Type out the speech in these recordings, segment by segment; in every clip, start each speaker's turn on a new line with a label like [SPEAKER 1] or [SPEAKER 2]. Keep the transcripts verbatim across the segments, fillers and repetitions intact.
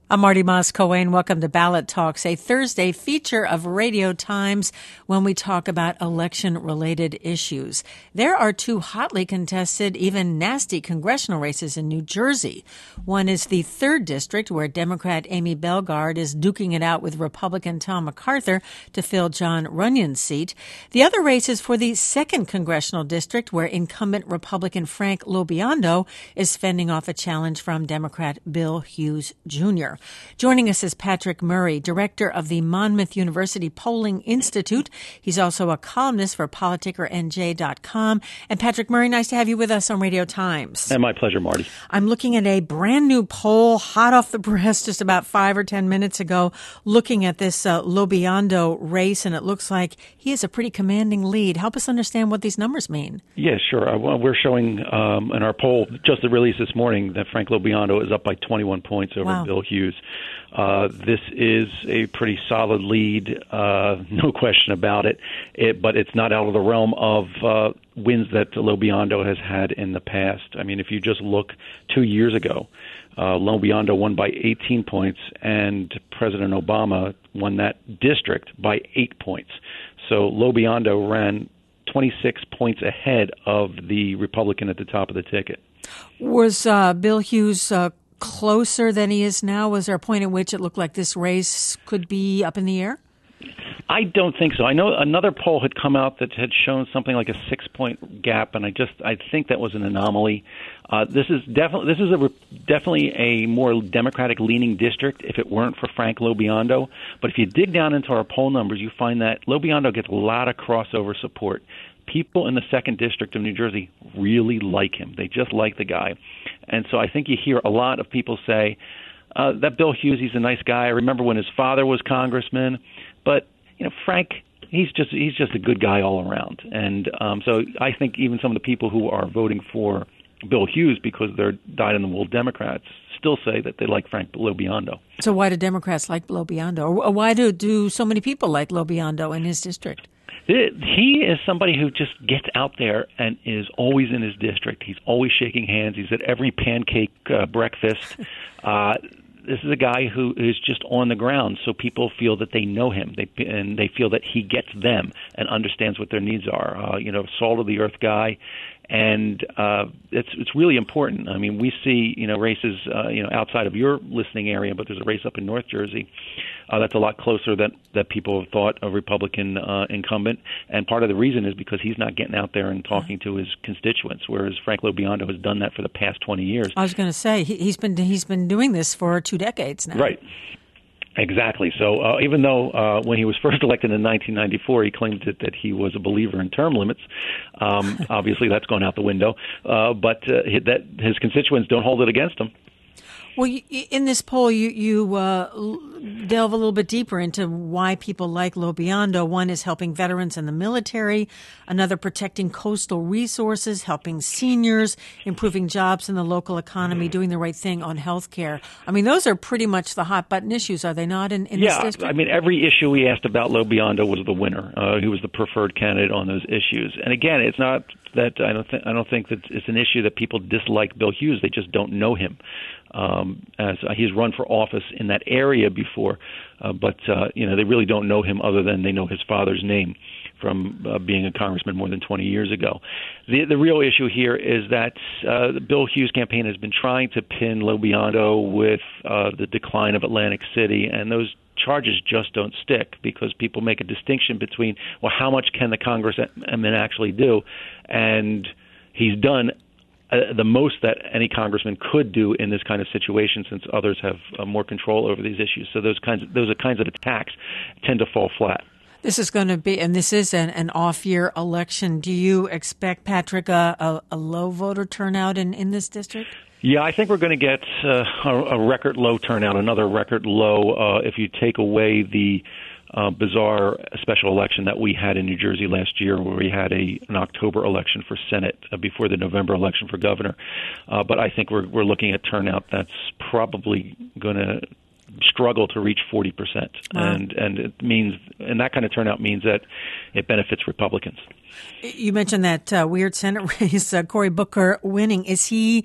[SPEAKER 1] I'm Marty Moss-Coane. Welcome to Ballot Talks, a Thursday feature of Radio Times when we talk about election-related issues. There are two hotly contested, even nasty congressional races in New Jersey. One is the third district, where Democrat Amy Bellegarde is duking it out with Republican Tom MacArthur to fill Jon Runyon's seat. The other race is for the second congressional district, where incumbent Republican Frank LoBiondo is fending off a challenge from Democrat Bill Hughes Junior Joining us is Patrick Murray, director of the Monmouth University Polling Institute. He's also a columnist for Politicker N J dot com. And Patrick Murray, nice to have you with us on Radio Times.
[SPEAKER 2] And my pleasure, Marty.
[SPEAKER 1] I'm looking at a brand new poll, hot off the press just about five or ten minutes ago, looking at this uh, LoBiondo race, and it looks like he has a pretty commanding lead. Help us understand what these numbers mean.
[SPEAKER 2] Yeah, sure. Uh, well, we're showing um, in our poll, just released this morning, that Frank LoBiondo is up by twenty-one points over
[SPEAKER 1] Wow.
[SPEAKER 2] Bill Hughes. Uh, this is a pretty solid lead, uh, no question about it, it, but it's not out of the realm of uh, wins that LoBiondo has had in the past. I mean, if you just look two years ago, uh, LoBiondo won by eighteen points, and President Obama won that district by eight points. So LoBiondo ran twenty-six points ahead of the Republican at the top of the ticket.
[SPEAKER 1] Was uh, Bill Hughes uh, closer than he is now? Was there a point at which it looked like this race could be up in the air?
[SPEAKER 2] I don't think so. I know another poll had come out that had shown something like a six-point gap, and I just I think that was an anomaly. Uh, this is definitely this is a definitely a more Democratic-leaning district if it weren't for Frank LoBiondo. But if you dig down into our poll numbers, you find that LoBiondo gets a lot of crossover support. People in the second district of New Jersey really like him. They just like the guy. And so I think you hear a lot of people say uh, that Bill Hughes, he's a nice guy. I remember when his father was congressman. But, you know, Frank, he's just he's just a good guy all around. And um, so I think even some of the people who are voting for Bill Hughes because they're dyed-in-the-wool Democrats still say that they like Frank LoBiondo.
[SPEAKER 1] So why do Democrats like LoBiondo? Or why do, do so many people like LoBiondo in his district?
[SPEAKER 2] He is somebody who just gets out there and is always in his district. He's always shaking hands. He's at every pancake uh, breakfast. Uh, this is a guy who is just on the ground, so people feel that they know him, they, and they feel that he gets them and understands what their needs are. Uh, you know, salt-of-the-earth guy. And uh, it's it's really important. I mean, we see you know races uh, you know outside of your listening area, but there's a race up in North Jersey uh, that's a lot closer than that people have thought a Republican uh, incumbent. And part of the reason is because he's not getting out there and talking to his constituents, whereas Frank LoBiondo has done that for the past twenty years.
[SPEAKER 1] I was going to say he, he's been he's been doing this for two decades now.
[SPEAKER 2] Right. Exactly. So uh, even though uh, when he was first elected in nineteen ninety-four, he claimed that, that he was a believer in term limits, um, obviously that's gone out the window, uh, but uh, that his constituents don't hold it against him.
[SPEAKER 1] Well, you, in this poll, you, you uh, delve a little bit deeper into why people like LoBiondo. One is helping veterans in the military, another protecting coastal resources, helping seniors, improving jobs in the local economy, doing the right thing on health care. I mean, those are pretty much the hot-button issues, are they not, in, in
[SPEAKER 2] yeah,
[SPEAKER 1] this district?
[SPEAKER 2] I mean, every issue we asked about LoBiondo was the winner. Uh, he was the preferred candidate on those issues. And again, it's not that I don't, th- I don't think that it's an issue that people dislike Bill Hughes. They just don't know him. Um, as uh, he's run for office in that area before, uh, but uh, you know they really don't know him other than they know his father's name from uh, being a congressman more than twenty years ago. The the real issue here is that uh, the Bill Hughes campaign has been trying to pin LoBiondo with uh, the decline of Atlantic City, and those charges just don't stick because people make a distinction between, well, how much can the congressman actually do, and he's done Uh, the most that any congressman could do in this kind of situation, since others have uh, more control over these issues. So those kinds of, those are kinds of attacks tend to fall flat.
[SPEAKER 1] This is going to be, and this is an, an off-year election. Do you expect, Patrick, a, a, a low voter turnout in, in this district?
[SPEAKER 2] Yeah, I think we're going to get uh, a, a record low turnout, another record low uh, if you take away the Uh, bizarre special election that we had in New Jersey last year, where we had a an October election for Senate uh, before the November election for governor. Uh, but I think we're we're looking at turnout that's probably going to struggle to reach forty percent,
[SPEAKER 1] wow.
[SPEAKER 2] and and it means and that kind of turnout means that it benefits Republicans.
[SPEAKER 1] You mentioned that uh, weird Senate race, uh, Cory Booker winning. Is he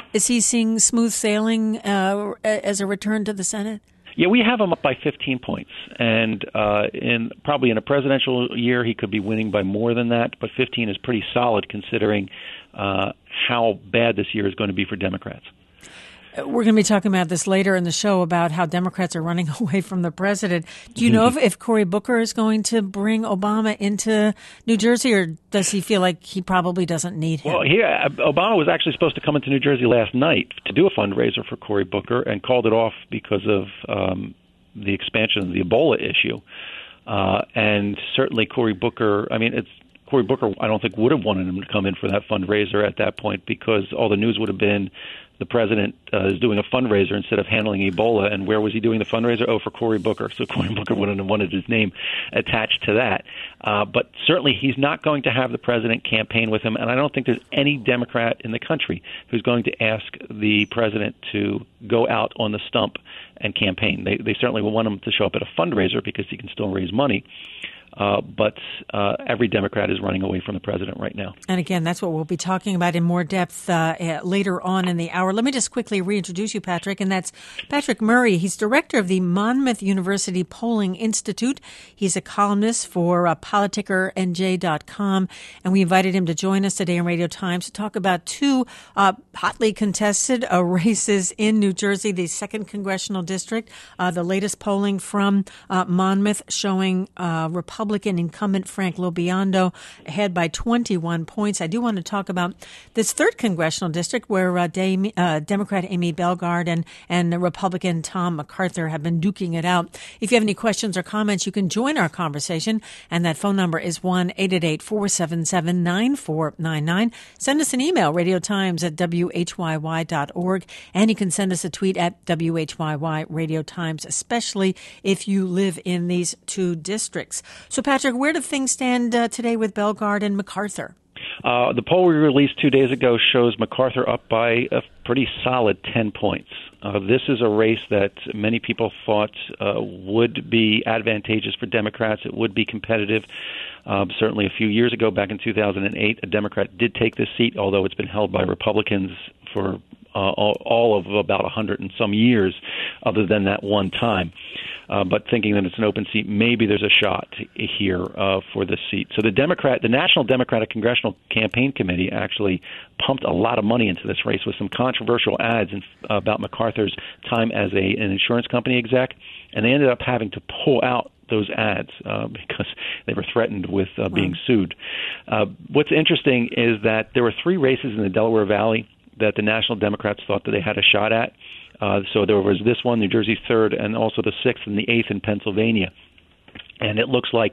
[SPEAKER 1] Is he seeing smooth sailing uh, as a return to the Senate?
[SPEAKER 2] Yeah, we have him up by fifteen points, and uh, in probably in a presidential year he could be winning by more than that. But fifteen is pretty solid considering uh, how bad this year is going to be for Democrats.
[SPEAKER 1] We're going to be talking about this later in the show about how Democrats are running away from the president. Do you know if, if Cory Booker is going to bring Obama into New Jersey, or does he feel like he probably doesn't need him?
[SPEAKER 2] Well, he, Obama was actually supposed to come into New Jersey last night to do a fundraiser for Cory Booker and called it off because of um, the expansion of the Ebola issue. Uh, and certainly Cory Booker, I mean, it's Cory Booker, I don't think would have wanted him to come in for that fundraiser at that point because all the news would have been the president uh, is doing a fundraiser instead of handling Ebola. And where was he doing the fundraiser? Oh, for Cory Booker. So Cory Booker wouldn't have wanted his name attached to that. Uh, but certainly he's not going to have the president campaign with him. And I don't think there's any Democrat in the country who's going to ask the president to go out on the stump and campaign. They, they certainly will want him to show up at a fundraiser because he can still raise money. Uh, but uh, every Democrat is running away from the president right now.
[SPEAKER 1] And again, that's what we'll be talking about in more depth uh, later on in the hour. Let me just quickly reintroduce you, Patrick, and that's Patrick Murray. He's director of the Monmouth University Polling Institute. He's a columnist for uh, politiker N J dot com, and we invited him to join us today on Radio Times to talk about two uh, hotly contested uh, races in New Jersey, the second congressional district. Uh, the latest polling from uh, Monmouth showing uh, Republicans Republican incumbent Frank LoBiondo ahead by twenty-one points. I do want to talk about this third congressional district where uh, Dame, uh, Democrat Amy Bellegarde and, and Republican Tom MacArthur have been duking it out. If you have any questions or comments, you can join our conversation, and that phone number is one eight eight eight, four seven seven, nine four nine nine. Send us an email, radiotimes at W H Y Y dot org, and you can send us a tweet at W H Y Y Radio Times, especially if you live in these two districts. So, Patrick, where do things stand uh, today with Bellegarde and MacArthur?
[SPEAKER 2] Uh, the poll we released two days ago shows MacArthur up by a pretty solid ten points. Uh, this is a race that many people thought uh, would be advantageous for Democrats. It would be competitive. Uh, certainly a few years ago, back in two thousand eight, a Democrat did take this seat, although it's been held by Republicans for uh, all, all of about one hundred and some years, other than that one time. Uh, but thinking that it's an open seat, maybe there's a shot here uh, for this seat. So the Democrat, the National Democratic Congressional Campaign Committee actually pumped a lot of money into this race with some controversial ads in, uh, about MacArthur's time as a, an insurance company exec, and they ended up having to pull out those ads uh, because they were threatened with uh, being wow. sued. Uh, what's interesting is that there were three races in the Delaware Valley that the National Democrats thought that they had a shot at. Uh, so there was this one, New Jersey's third, and also the sixth and the eighth in Pennsylvania. And it looks like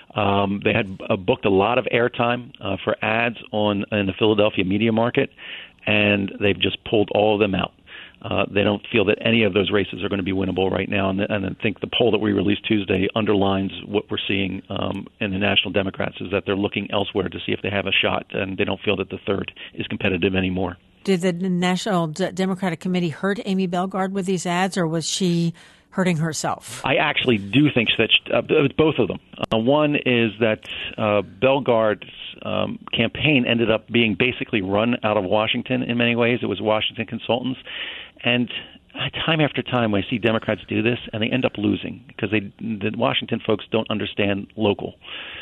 [SPEAKER 2] um, they had uh, booked a lot of airtime uh, for ads on in the Philadelphia media market, and they've just pulled all of them out. Uh, they don't feel that any of those races are going to be winnable right now, and, and I think the poll that we released Tuesday underlines what we're seeing um, in the National Democrats is that they're looking elsewhere to see if they have a shot, and they don't feel that the third is competitive anymore.
[SPEAKER 1] Did the National D- Democratic Committee hurt Amy Bellegarde with these ads, or was she hurting herself?
[SPEAKER 2] I actually do think that uh, it's both of them. Uh, one is that uh, Bellegarde's um, campaign ended up being basically run out of Washington in many ways. It was Washington consultants. And time after time, I see Democrats do this, and they end up losing because they, the Washington folks don't understand local.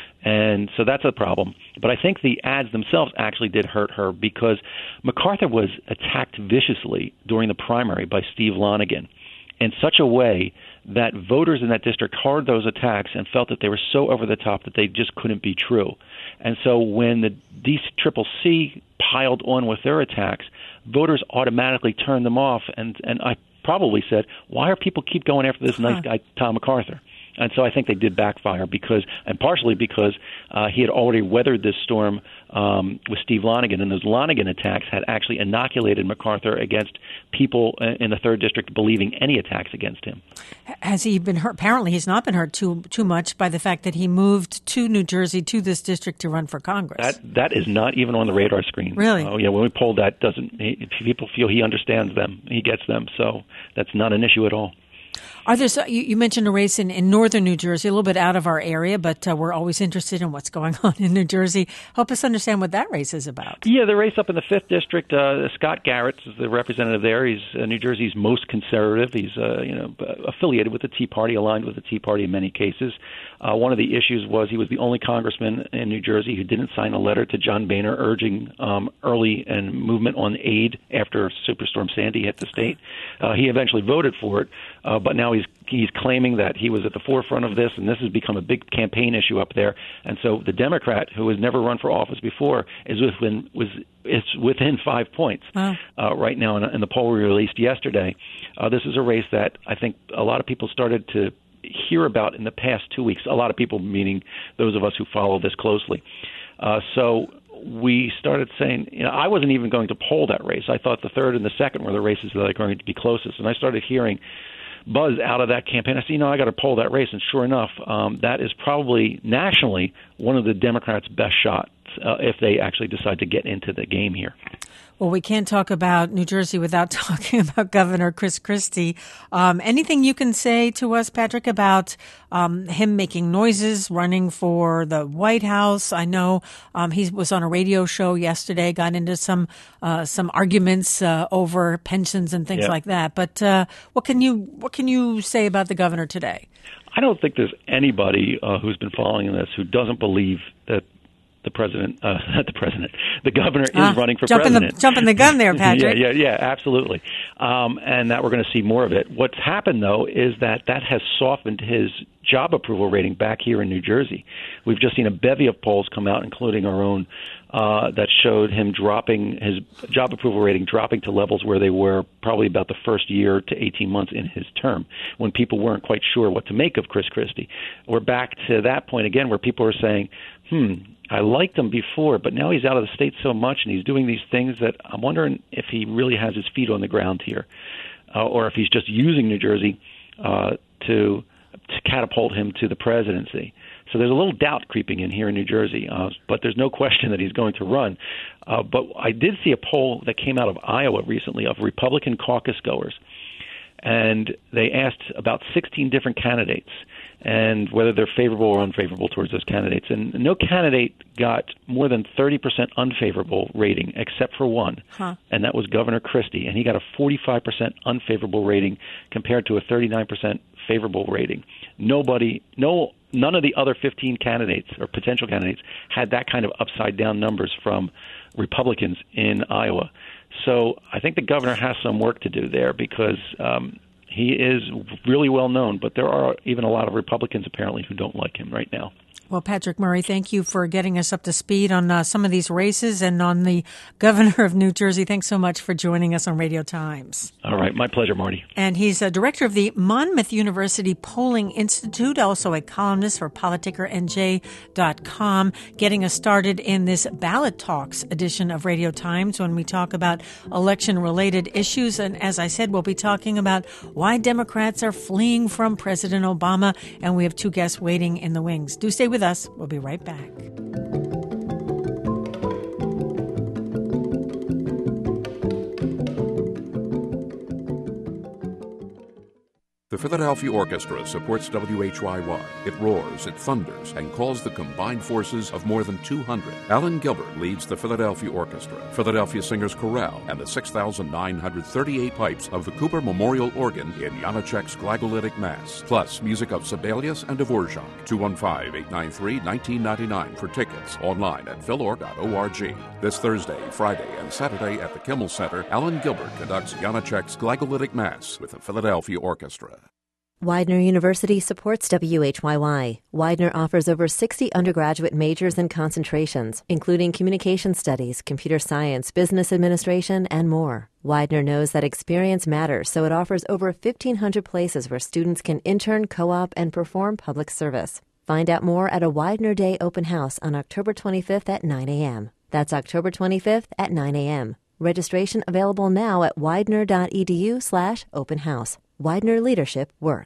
[SPEAKER 2] And so that's a problem. But I think the ads themselves actually did hurt her because MacArthur was attacked viciously during the primary by Steve Lonegan in such a way that voters in that district heard those attacks and felt that they were so over the top that they just couldn't be true. And so when the D C C C piled on with their attacks, voters automatically turned them off. And, and I probably said, why are people keep going after this nice guy, Tom MacArthur? And so I think they did backfire because, and partially because uh, he had already weathered this storm um, with Steve Lonegan, and those Lonegan attacks had actually inoculated MacArthur against people in the third district believing any attacks against him.
[SPEAKER 1] Has he been hurt? Apparently, he's not been hurt too too much by the fact that he moved to New Jersey to this district to run for Congress.
[SPEAKER 2] That that is not even on the radar screen.
[SPEAKER 1] Really?
[SPEAKER 2] Oh yeah. When we polled that, doesn't he, people feel he understands them, he gets them, so that's not an issue at all.
[SPEAKER 1] Are there, so, you, you mentioned a race in, in northern New Jersey, a little bit out of our area, but uh, we're always interested in what's going on in New Jersey. Help us understand what that race is about.
[SPEAKER 2] Yeah, the race up in the fifth District, uh, Scott Garrett is the representative there. He's uh, New Jersey's most conservative. He's uh, you know affiliated with the Tea Party, aligned with the Tea Party in many cases. Uh, one of the issues was he was the only congressman in New Jersey who didn't sign a letter to John Boehner urging um, early and movement on aid after Superstorm Sandy hit the state. Uh, he eventually voted for it, uh, but now he's he's claiming that he was at the forefront of this, and this has become a big campaign issue up there. And so the Democrat, who has never run for office before, is within was it's within five points wow. uh, right now in, in the poll we released yesterday. Uh, this is a race that I think a lot of people started to hear about in the past two weeks. A lot of people, meaning those of us who follow this closely. Uh, so we started saying, you know, I wasn't even going to poll that race. I thought the third and the second were the races that are going to be closest. And I started hearing buzz out of that campaign. I said, you know, I got to poll that race. And sure enough, um, that is probably nationally one of the Democrats' best shots uh, if they actually decide to get into the game here.
[SPEAKER 1] Well, we can't talk about New Jersey without talking about Governor Chris Christie. Um, anything you can say to us, Patrick, about um, him making noises, running for the White House? I know um, he was on a radio show yesterday, got into some uh, some arguments uh, over pensions and things yeah. like that. But uh, what can you what can you say about the governor today?
[SPEAKER 2] I don't think there's anybody uh, who's been following this who doesn't believe that the president, uh, not the president, the governor is ah, running for
[SPEAKER 1] jumping
[SPEAKER 2] president.
[SPEAKER 1] The, jumping the gun there, Patrick.
[SPEAKER 2] yeah, yeah, yeah, absolutely. Um, and that we're going to see more of it. What's happened, though, is that that has softened his job approval rating back here in New Jersey. We've just seen a bevy of polls come out, including our own, uh, that showed him dropping his job approval rating, dropping to levels where they were probably about the first year to eighteen months in his term, when people weren't quite sure what to make of Chris Christie. We're back to that point again where people are saying, hmm, I liked him before, but now he's out of the state so much and he's doing these things that I'm wondering if he really has his feet on the ground here, uh, or if he's just using New Jersey uh, to, to catapult him to the presidency. So there's a little doubt creeping in here in New Jersey, uh, but there's no question that he's going to run. Uh, but I did see a poll that came out of Iowa recently of Republican caucus goers, and they asked about sixteen different candidates and whether they're favorable or unfavorable towards those candidates. And no candidate got more than thirty percent unfavorable rating except for one, huh. and that was Governor Christie. And he got a forty-five percent unfavorable rating compared to a thirty-nine percent favorable rating. Nobody, no, none of the other fifteen candidates or potential candidates had that kind of upside-down numbers from Republicans in Iowa. So I think the governor has some work to do there because um, he is really well known, but there are even a lot of Republicans apparently who don't like him right now.
[SPEAKER 1] Well, Patrick Murray, thank you for getting us up to speed on uh, some of these races and on the governor of New Jersey. Thanks so much for joining us on Radio Times.
[SPEAKER 2] All right. My pleasure, Marty.
[SPEAKER 1] And he's a director of the Monmouth University Polling Institute, also a columnist for politiker N J dot com, getting us started in this Ballot Talks edition of Radio Times when we talk about election-related issues. And as I said, we'll be talking about why Democrats are fleeing from President Obama, and we have two guests waiting in the wings. Do stay with us. We'll be right back.
[SPEAKER 3] The Philadelphia Orchestra supports W H Y Y. It roars, it thunders, and calls the combined forces of more than two hundred. Alan Gilbert leads the Philadelphia Orchestra, Philadelphia Singers Chorale, and the six thousand nine hundred thirty-eight pipes of the Cooper Memorial Organ in Janacek's Glagolitic Mass, plus music of Sibelius and Dvorak. two one five, eight nine three, one nine nine nine for tickets online at philorg dot org. This Thursday, Friday, and Saturday at the Kimmel Center, Alan Gilbert conducts Janacek's Glagolitic Mass with the Philadelphia Orchestra.
[SPEAKER 4] Widener University supports W H Y Y. Widener offers over sixty undergraduate majors and concentrations, including communication studies, computer science, business administration, and more. Widener knows that experience matters, so it offers over fifteen hundred places where students can intern, co-op, and perform public service. Find out more at a Widener Day open house on October twenty-fifth at nine a.m. That's October twenty-fifth at nine a.m. Registration available now at widener dot e d u slash open house. Widener Leadership Works.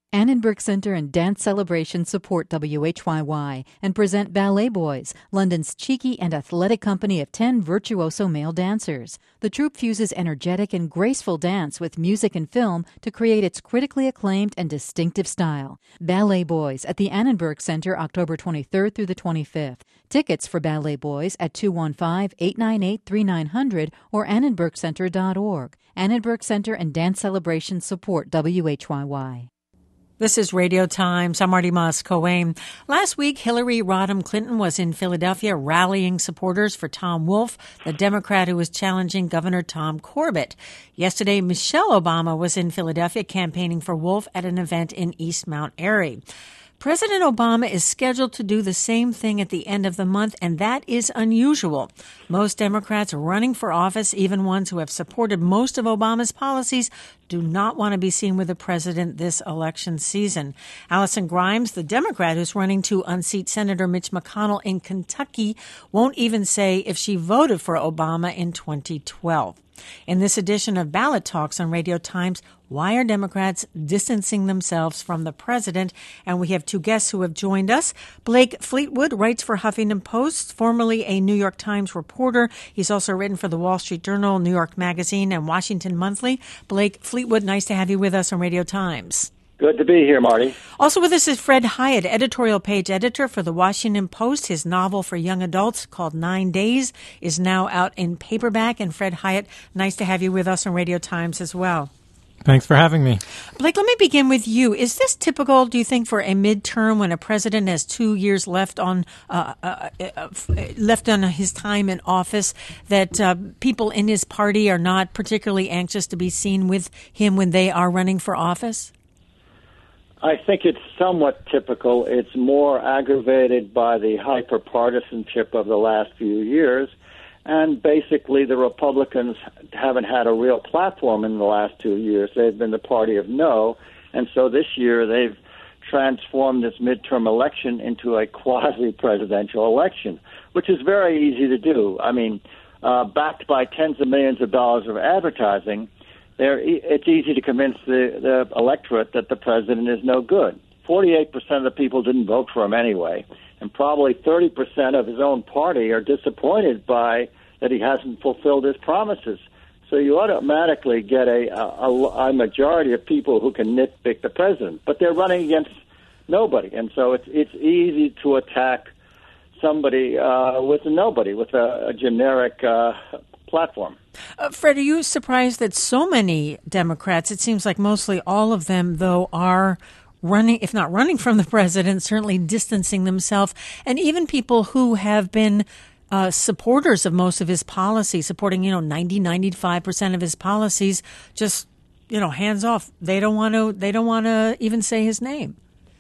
[SPEAKER 5] Annenberg Center and Dance Celebration support W H Y Y and present Ballet Boys, London's cheeky and athletic company of ten virtuoso male dancers. The troupe fuses energetic and graceful dance with music and film to create its critically acclaimed and distinctive style. Ballet Boys at the Annenberg Center, October twenty-third through the twenty-fifth. Tickets for Ballet Boys at two one five, eight nine eight, three nine zero zero or annenberg center dot org. Annenberg Center and Dance Celebration support W H Y Y.
[SPEAKER 1] This is Radio Times. I'm Marty Moss-Coane. Last week, Hillary Rodham Clinton was in Philadelphia rallying supporters for Tom Wolf, the Democrat who was challenging Governor Tom Corbett. Yesterday, Michelle Obama was in Philadelphia campaigning for Wolf at an event in East Mount Airy. President Obama is scheduled to do the same thing at the end of the month, and that is unusual. Most Democrats running for office, even ones who have supported most of Obama's policies, do not want to be seen with the president this election season. Allison Grimes, the Democrat who's running to unseat Senator Mitch McConnell in Kentucky, won't even say if she voted for Obama in twenty twelve. In this edition of Ballot Talks on Radio Times, why are Democrats distancing themselves from the president? And we have two guests who have joined us. Blake Fleetwood writes for Huffington Post, formerly a New York Times reporter. He's also written for the Wall Street Journal, New York Magazine, and Washington Monthly. Blake Fleetwood, nice to have you with us on Radio Times.
[SPEAKER 6] Good to be here, Marty.
[SPEAKER 1] Also with us is Fred Hiatt, editorial page editor for the Washington Post. His novel for young adults called Nine Days is now out in paperback. And Fred Hiatt, nice to have you with us on Radio Times as well.
[SPEAKER 7] Thanks for having me.
[SPEAKER 1] Blake, let me begin with you. Is this typical, do you think, for a midterm when a president has two years left on uh, uh, uh, left on his time in office, that uh, people in his party are not particularly anxious to be seen with him when they are running for office?
[SPEAKER 6] I think it's somewhat typical. It's more aggravated by the hyper-partisanship of the last few years. And basically, the Republicans haven't had a real platform in the last two years. They've been the party of no. And so this year, they've transformed this midterm election into a quasi-presidential election, which is very easy to do. I mean, uh, backed by tens of millions of dollars of advertising, There, it's easy to convince the, the electorate that the president is no good. forty-eight percent of the people didn't vote for him anyway, and probably thirty percent of his own party are disappointed by that he hasn't fulfilled his promises. So you automatically get a, a, a majority of people who can nitpick the president, but they're running against nobody, and so it's it's easy to attack somebody uh, with a nobody, with a, a generic uh, platform.
[SPEAKER 1] Uh, Fred, are you surprised that so many Democrats, it seems like mostly all of them, though, are running, if not running from the president, certainly distancing themselves, and even people who have been uh, supporters of most of his policies, supporting, you know, ninety, ninety-five percent of his policies, just, you know, hands off. They don't want to, they don't want to even say his name.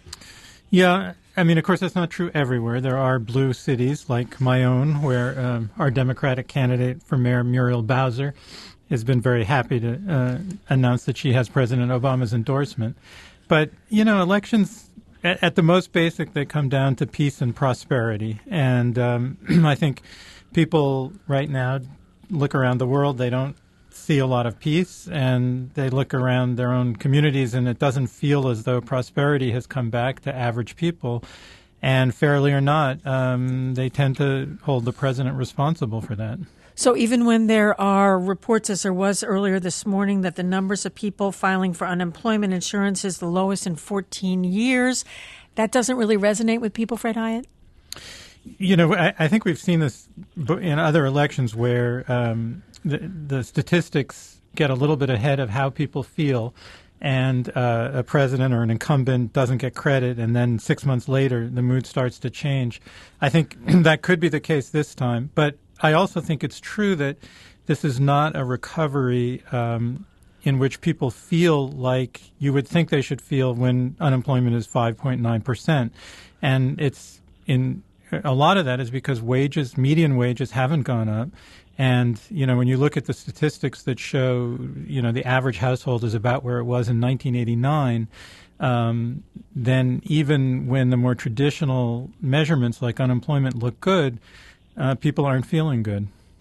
[SPEAKER 7] Yeah, I mean, of course, that's not true everywhere. There are blue cities like my own where um, our Democratic candidate for mayor, Muriel Bowser, has been very happy to uh, announce that she has President Obama's endorsement. But, you know, elections, at, at the most basic, they come down to peace and prosperity. And um, I think people right now look around the world, they don't see a lot of peace, and they look around their own communities, and it doesn't feel as though prosperity has come back to average people. And fairly or not, um, they tend to hold the president responsible for that.
[SPEAKER 1] So even when there are reports, as there was earlier this morning, that the numbers of people filing for unemployment insurance is the lowest in fourteen years, that doesn't really resonate with people, Fred Hiatt?
[SPEAKER 7] You know, I, I think we've seen this in other elections where um, the, the statistics get a little bit ahead of how people feel, and uh, a president or an incumbent doesn't get credit, and then six months later the mood starts to change. I think that could be the case this time, but I also think it's true that this is not a recovery um, in which people feel like you would think they should feel when unemployment is five point nine percent. And it's in a lot of that is because wages, median wages, haven't gone up. And, you know, when you look at the statistics that show, you know, the average household is about where it was in nineteen eighty-nine, um, then even when the more traditional measurements like unemployment look good, uh, people aren't feeling good.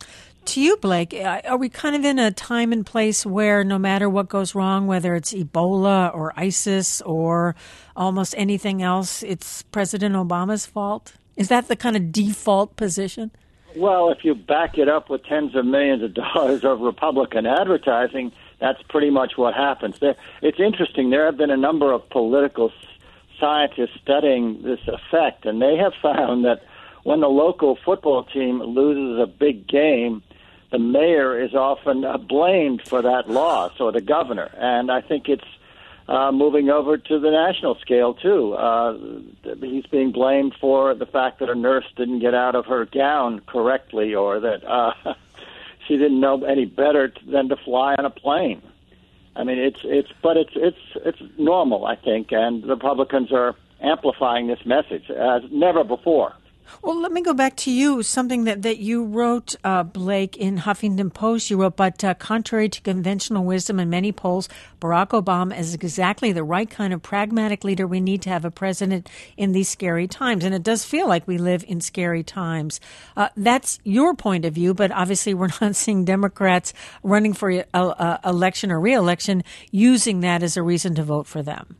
[SPEAKER 1] to you, Blake, are we kind of in a time and place where no matter what goes wrong, whether it's Ebola or ISIS or almost anything else, it's President Obama's fault? Is that the kind of default position?
[SPEAKER 6] Well, if you back it up with tens of millions of dollars of Republican advertising, that's pretty much what happens. There, it's interesting. There have been a number of political scientists studying this effect, and they have found that when the local football team loses a big game, the mayor is often uh, blamed for that loss, or the governor. And I think it's uh, moving over to the national scale, too. Uh, he's being blamed for the fact that a nurse didn't get out of her gown correctly, or that uh, she didn't know any better than to fly on a plane. I mean, it's it's, but it's it's it's normal, I think, and the Republicans are amplifying this message as never before.
[SPEAKER 1] Well, let me go back to you, something that, that you wrote, uh, Blake, in Huffington Post. You wrote, but uh, contrary to conventional wisdom in many polls, Barack Obama is exactly the right kind of pragmatic leader we need to have a president in these scary times. And it does feel like we live in scary times. Uh, that's your point of view, but obviously we're not seeing Democrats running for a, a, election or re-election using that as a reason to vote for them.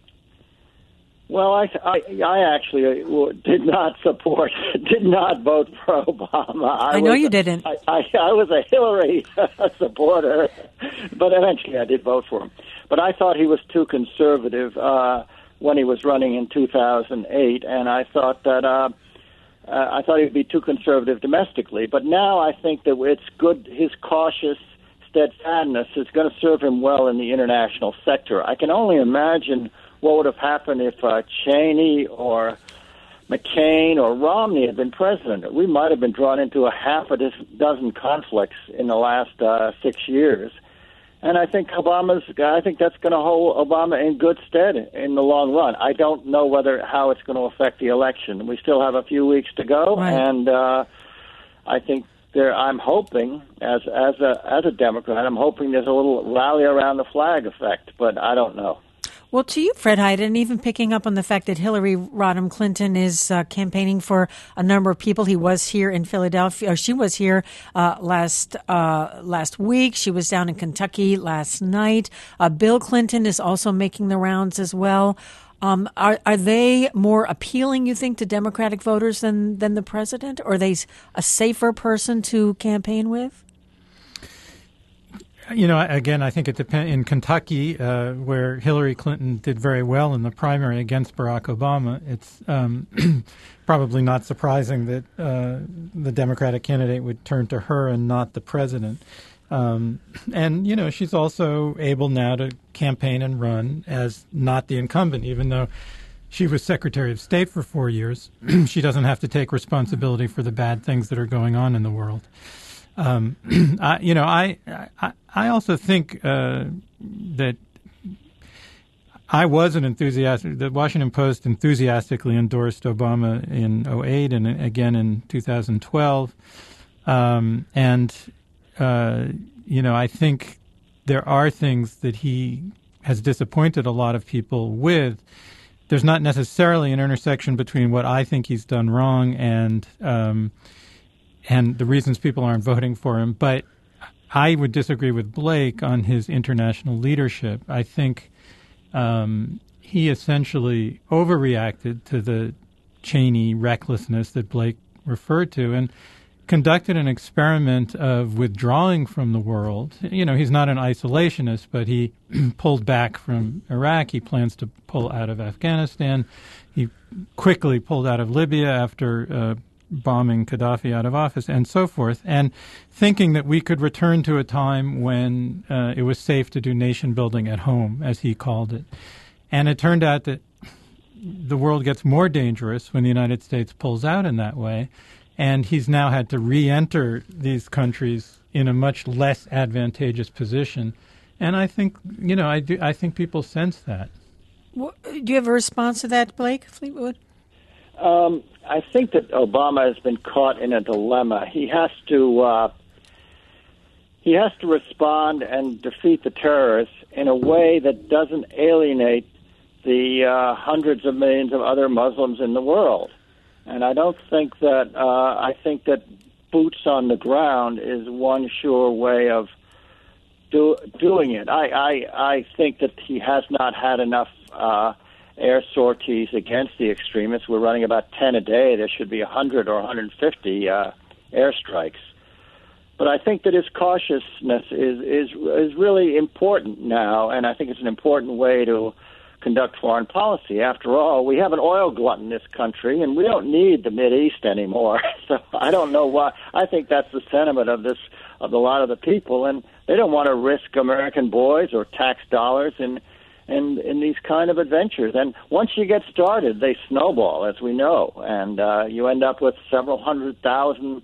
[SPEAKER 6] Well, I, I, I actually did not support, did not vote for Obama. I,
[SPEAKER 1] I know
[SPEAKER 6] was,
[SPEAKER 1] you didn't.
[SPEAKER 6] I, I, I was a Hillary supporter, but eventually I did vote for him. But I thought he was too conservative uh, when he was running in two thousand eight, and I thought that uh, uh, I thought he'd be too conservative domestically. But now I think that it's good. His cautious steadfastness is going to serve him well in the international sector. I can only imagine what would have happened if uh, Cheney or McCain or Romney had been president. We might have been drawn into a half a dozen conflicts in the last uh, six years. And I think Obama's, I think that's going to hold Obama in good stead in the long run. I don't know whether how it's going to affect the election. We still have a few weeks to go,
[SPEAKER 1] right.
[SPEAKER 6] and uh, I think there. I'm hoping, as as a as a Democrat, I'm hoping there's a little rally around the flag effect, but I don't know.
[SPEAKER 1] Well, to you, Fred Hyde, and even picking up on the fact that Hillary Rodham Clinton is uh, campaigning for a number of people. He was here in Philadelphia, or she was here uh, last uh, last week. She was down in Kentucky last night. Uh, Bill Clinton is also making the rounds as well. Um, are are they more appealing, you think, to Democratic voters than than the president? Or are they a safer person to campaign with?
[SPEAKER 7] You know, again, I think it depends. In Kentucky, uh, where Hillary Clinton did very well in the primary against Barack Obama, it's um, probably not surprising that uh, the Democratic candidate would turn to her and not the president. Um, and, you know, she's also able now to campaign and run as not the incumbent, even though she was Secretary of State for four years. She doesn't have to take responsibility for the bad things that are going on in the world. Um, I, you know, I, I, I also think uh, that I was an enthusiastic. The Washington Post enthusiastically endorsed Obama in oh eight and again in two thousand twelve. Um, and, uh, you know, I think there are things that he has disappointed a lot of people with. There's not necessarily an intersection between what I think he's done wrong and um and the reasons people aren't voting for him. But I would disagree with Blake on his international leadership. I think um, he essentially overreacted to the Cheney recklessness that Blake referred to and conducted an experiment of withdrawing from the world. You know, he's not an isolationist, but he pulled back from Iraq. He plans to pull out of Afghanistan. He quickly pulled out of Libya after uh, bombing Gaddafi out of office and so forth, and thinking that we could return to a time when uh, it was safe to do nation building at home, as he called it. And it turned out that the world gets more dangerous when the United States pulls out in that way, and he's now had to re-enter these countries in a much less advantageous position. And I think, you know, I do. I think people sense that.
[SPEAKER 1] Well, do you have a response to that, Blake Fleetwood?
[SPEAKER 6] Um, I think that Obama has been caught in a dilemma. He has to uh, he has to respond and defeat the terrorists in a way that doesn't alienate the uh, hundreds of millions of other Muslims in the world. And I don't think that uh, I think that boots on the ground is one sure way of do, doing it. I, I I think that he has not had enough uh, air sorties against the extremists. We're running about ten a day. There should be one hundred or one hundred fifty uh, airstrikes. But I think that his cautiousness is, is is really important now, and I think it's an important way to conduct foreign policy. After all, we have an oil glut in this country, and we don't need the Mideast anymore. So I don't know why. I think that's the sentiment of this of a lot of the people, and they don't want to risk American boys or tax dollars in in in these kind of adventures. And once you get started, they snowball, as we know, and uh, you end up with several hundred thousand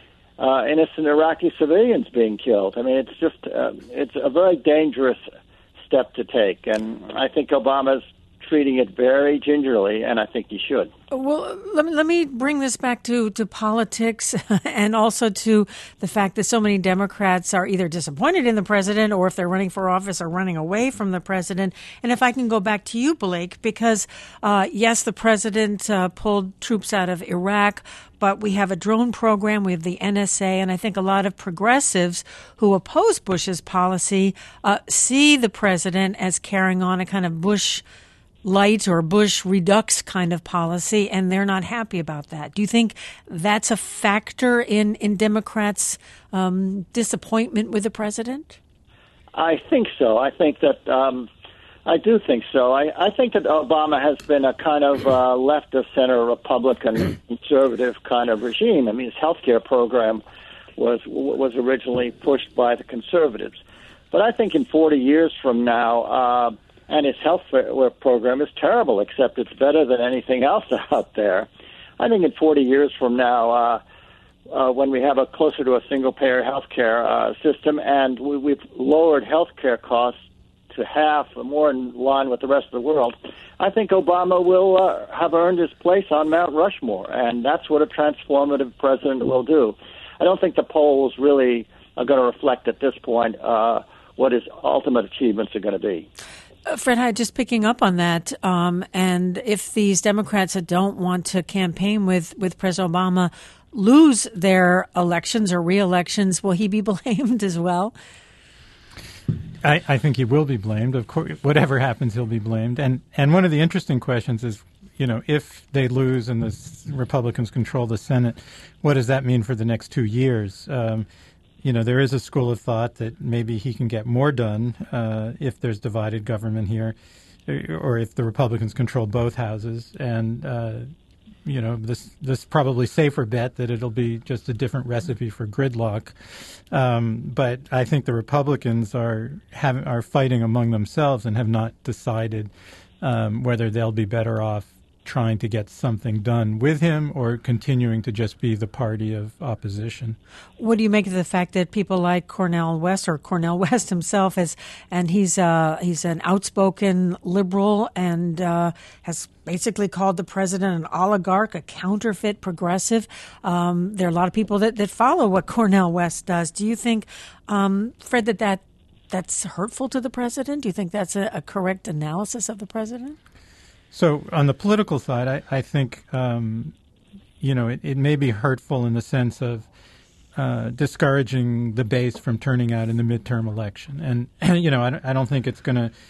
[SPEAKER 6] uh, innocent Iraqi civilians being killed. I mean, it's just uh, it's a very dangerous step to take, and I think Obama's treating it very gingerly, and I think he should.
[SPEAKER 1] Well, let me, let me bring this back to, to politics and also to the fact that so many Democrats are either disappointed in the president or if they're running for office are running away from the president. And if I can go back to you, Blake, because, uh, yes, the president uh, pulled troops out of Iraq, but we have a drone program, we have the N S A, and I think a lot of progressives who oppose Bush's policy uh, see the president as carrying on a kind of Bush light or Bush redux kind of policy, and they're not happy about that. Do you think that's a factor in, in Democrats' um, disappointment with the president?
[SPEAKER 6] I think so. I think that um, I do think so. I, I think that Obama has been a kind of uh, left of center Republican conservative kind of regime. I mean, his health care program was was originally pushed by the conservatives. But I think in forty years from now, uh, and his health care program is terrible, except it's better than anything else out there. I think in forty years from now, uh, uh, when we have a closer to a single-payer health care uh, system and we, we've lowered health care costs to half or more in line with the rest of the world, I think Obama will uh, have earned his place on Mount Rushmore, and that's what a transformative president will do. I don't think the polls really are going to reflect at this point uh, what his ultimate achievements are going to be.
[SPEAKER 1] Uh, Fred Hyde, just picking up on that, um, and if these Democrats that don't want to campaign with, with President Obama lose their elections or re-elections, will he be blamed as well?
[SPEAKER 7] I, I think he will be blamed. Of course, whatever happens, he'll be blamed. And and one of the interesting questions is, you know, if they lose and the Republicans control the Senate, what does that mean for the next two years? Um, you know, there is a school of thought that maybe he can get more done uh, if there's divided government here, or if the Republicans control both houses. And uh, you know, this this probably safer bet that it'll be just a different recipe for gridlock. Um, but I think the Republicans are have, are fighting among themselves and have not decided um, whether they'll be better off trying to get something done with him or continuing to just be the party of opposition.
[SPEAKER 1] What do you make of the fact that people like Cornel West or Cornel West himself is, and he's uh, he's an outspoken liberal and uh, has basically called the president an oligarch, a counterfeit progressive. Um, there are a lot of people that, that follow what Cornel West does. Do you think, um, Fred, that, that that's hurtful to the president? Do you think that's a, a correct analysis of the president?
[SPEAKER 7] So on the political side, I, I think, um, you know, it, it may be hurtful in the sense of uh, discouraging the base from turning out in the midterm election. And, you know, I, I don't think it's going to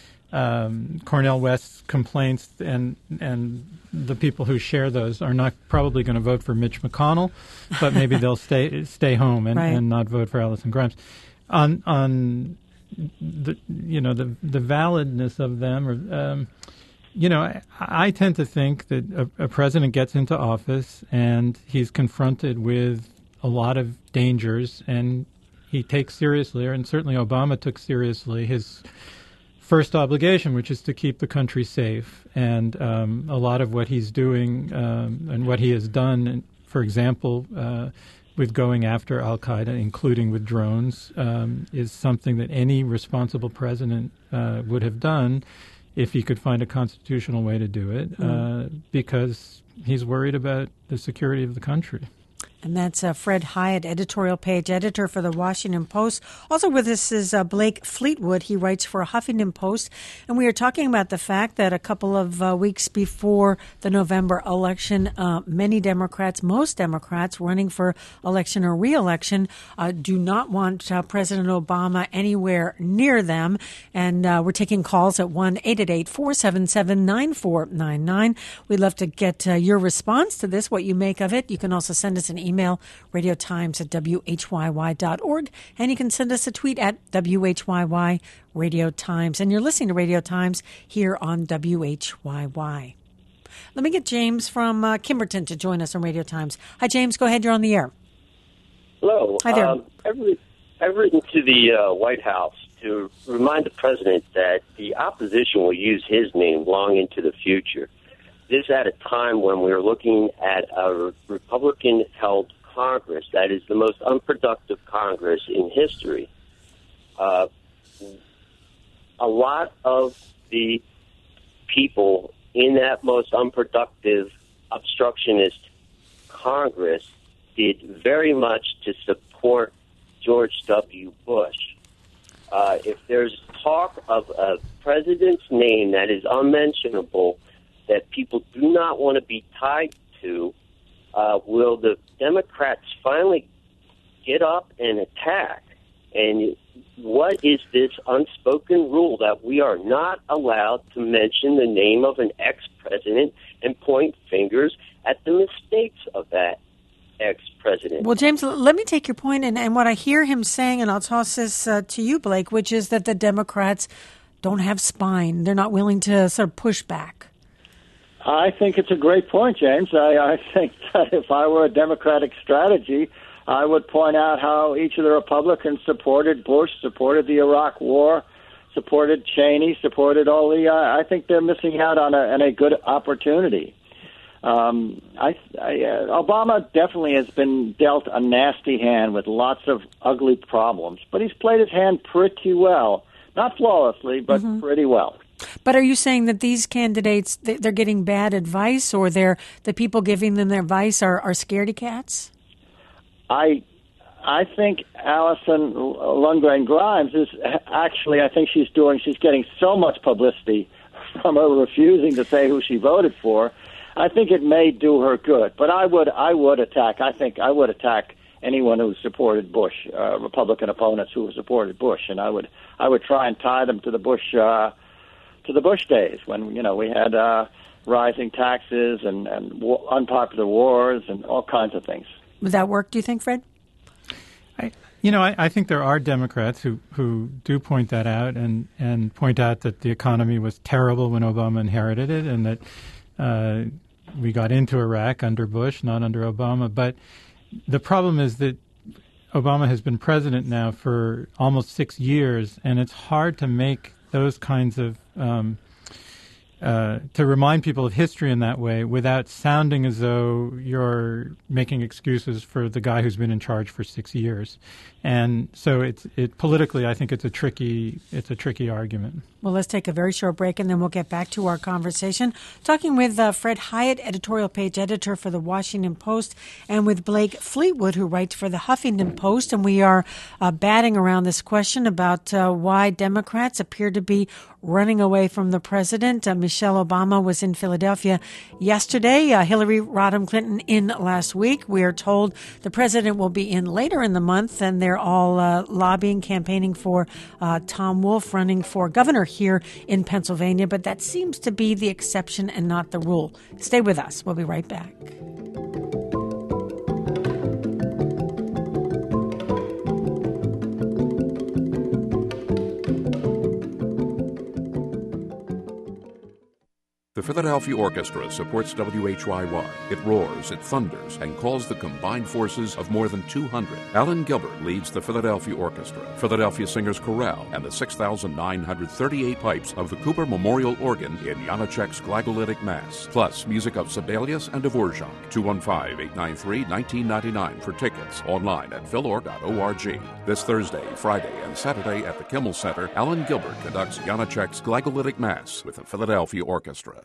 [SPEAKER 7] um, Cornel West's complaints and and the people who share those are not probably going to vote for Mitch McConnell, but maybe they'll stay stay home and,
[SPEAKER 1] right.
[SPEAKER 7] and not vote for Alison Grimes. On on the you know the the validness of them or um, You know, I, I tend to think that a, a president gets into office and he's confronted with a lot of dangers, and he takes seriously, and certainly Obama took seriously, his first obligation, which is to keep the country safe. And um, a lot of what he's doing um, and what he has done, for example, uh, with going after al-Qaeda, including with drones, um, is something that any responsible president uh, would have done if he could find a constitutional way to do it, uh, because he's worried about the security of the country.
[SPEAKER 1] And that's uh, Fred Hyatt, editorial page editor for the Washington Post. Also with us is uh, Blake Fleetwood. He writes for Huffington Post. And we are talking about the fact that a couple of uh, weeks before the November election, uh, many Democrats, most Democrats running for election or re-election, uh, do not want uh, President Obama anywhere near them. And uh, we're taking calls at one eight eight eight, four seven seven, nine four nine nine. We'd love to get uh, your response to this, what you make of it. You can also send us an email, radio times at w h y y dot org, and you can send us a tweet at W H Y Y Radio Times. And you're listening to Radio Times here on W H Y Y. Let me get James from uh, Kimberton to join us on Radio Times. Hi, James. Go ahead. You're on the air.
[SPEAKER 8] Hello.
[SPEAKER 1] Hi there.
[SPEAKER 8] Um, I've, written, I've written to the uh, White House to remind the president that the opposition will use his name long into the future. This at a time when we're looking at a Republican-held Congress that is the most unproductive Congress in history. Uh, a lot of the people in that most unproductive obstructionist Congress did very much to support George W. Bush. Uh, if there's talk of a president's name that is unmentionable, that people do not want to be tied to, uh, will the Democrats finally get up and attack? And what is this unspoken rule that we are not allowed to mention the name of an ex-president and point fingers at the mistakes of that ex-president?
[SPEAKER 1] Well, James, let me take your point, and, and what I hear him saying, and I'll toss this uh, to you, Blake, which is that the Democrats don't have spine. They're not willing to sort of push back.
[SPEAKER 6] I think it's a great point, James. I, I think that if I were a Democratic strategy, I would point out how each of the Republicans supported Bush, supported the Iraq War, supported Cheney, supported all the. Uh, I think they're missing out on a, on a good opportunity. Um, I, I, uh, Obama definitely has been dealt a nasty hand with lots of ugly problems, but he's played his hand pretty well. Not flawlessly, but mm-hmm. pretty well.
[SPEAKER 1] But are you saying that these candidates, they're getting bad advice, or they're, the people giving them their advice are, are scaredy cats?
[SPEAKER 6] I I think Alison Lundgren Grimes is actually, I think she's doing, she's getting so much publicity from her refusing to say who she voted for. I think it may do her good. But I would I would attack, I think I would attack anyone who supported Bush, uh, Republican opponents who supported Bush, and I would I would try and tie them to the Bush uh, to the Bush days when, you know, we had uh, rising taxes and, and war, unpopular wars and all kinds of things.
[SPEAKER 1] Would that work, do you think, Fred?
[SPEAKER 7] I, you know, I, I think there are Democrats who, who do point that out and, and point out that the economy was terrible when Obama inherited it and that uh, we got into Iraq under Bush, not under Obama. But the problem is that Obama has been president now for almost six years, and it's hard to make those kinds of um, uh, to remind people of history in that way without sounding as though you're making excuses for the guy who's been in charge for six years. And so it's it politically, I think it's a tricky it's a tricky argument.
[SPEAKER 1] Well, let's take a very short break, and then we'll get back to our conversation. Talking with uh, Fred Hyatt, editorial page editor for the Washington Post, and with Blake Fleetwood, who writes for the Huffington Post. And we are uh, batting around this question about uh, why Democrats appear to be running away from the president. Uh, Michelle Obama was in Philadelphia yesterday. Uh, Hillary Rodham Clinton in last week. We are told the president will be in later in the month, and they're all uh, lobbying, campaigning for uh, Tom Wolf running for governor here in Pennsylvania. But that seems to be the exception and not the rule. Stay with us. We'll be right back.
[SPEAKER 3] The Philadelphia Orchestra supports W H Y Y. It roars, it thunders, and calls the combined forces of more than two hundred. Alan Gilbert leads the Philadelphia Orchestra, Philadelphia Singers Chorale, and the six thousand nine hundred thirty-eight pipes of the Cooper Memorial Organ in Janacek's Glagolitic Mass, plus music of Sibelius and Dvorak. two one five, eight nine three, one nine nine nine for tickets, online at philor dot org. This Thursday, Friday, and Saturday at the Kimmel Center, Alan Gilbert conducts Janacek's Glagolitic Mass with the Philadelphia Orchestra.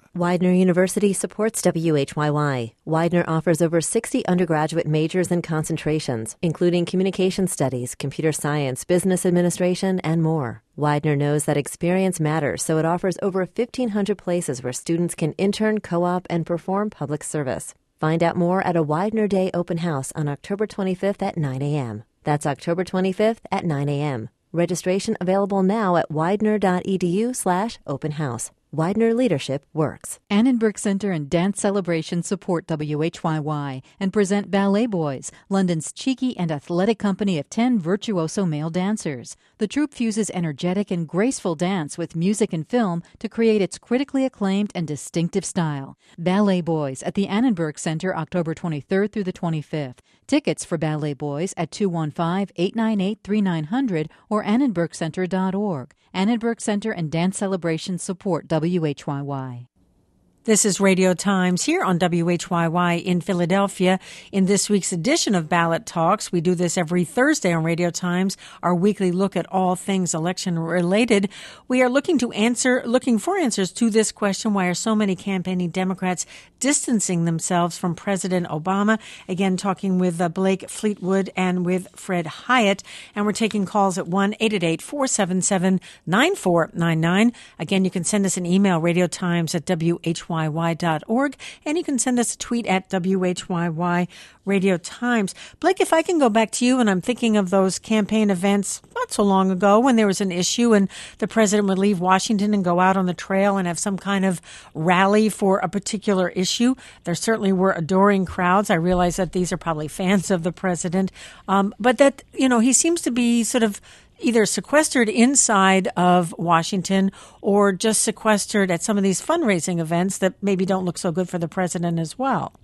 [SPEAKER 4] Widener University supports W H Y Y. Widener offers over sixty undergraduate majors and concentrations, including communication studies, computer science, business administration, and more. Widener knows that experience matters, so it offers over fifteen hundred places where students can intern, co-op, and perform public service. Find out more at a Widener Day open house on October twenty-fifth at nine a.m. That's October twenty-fifth at nine a.m. Registration available now at widener.edu slash open house. Widener Leadership Works.
[SPEAKER 5] Annenberg Center and Dance Celebration support W H Y Y and present Ballet Boys, London's cheeky and athletic company of ten virtuoso male dancers. The troupe fuses energetic and graceful dance with music and film to create its critically acclaimed and distinctive style. Ballet Boys at the Annenberg Center October twenty-third through the twenty-fifth. Tickets for Ballet Boys at two one five, eight nine eight, three nine zero zero or annenberg center dot org. Annenberg Center and Dance Celebration support W H Y Y.
[SPEAKER 1] This is Radio Times here on W H Y Y in Philadelphia. In this week's edition of Ballot Talks, we do this every Thursday on Radio Times, our weekly look at all things election related. We are looking to answer, looking for answers to this question: why are so many campaigning Democrats distancing themselves from President Obama? Again, talking with uh, Blake Fleetwood and with Fred Hyatt. And we're taking calls at one eight eight eight, four seven seven, nine four nine nine. Again, you can send us an email, radiotimes at W H Y Y dot org, and you can send us a tweet at W H Y Y Radio Times. Blake, if I can go back to you, and I'm thinking of those campaign events not so long ago when there was an issue and the president would leave Washington and go out on the trail and have some kind of rally for a particular issue. There certainly were adoring crowds. I realize that these are probably fans of the president, um, but that, you know, he seems to be sort of either sequestered inside of Washington or just sequestered at some of these fundraising events that maybe don't look so good for the president as well.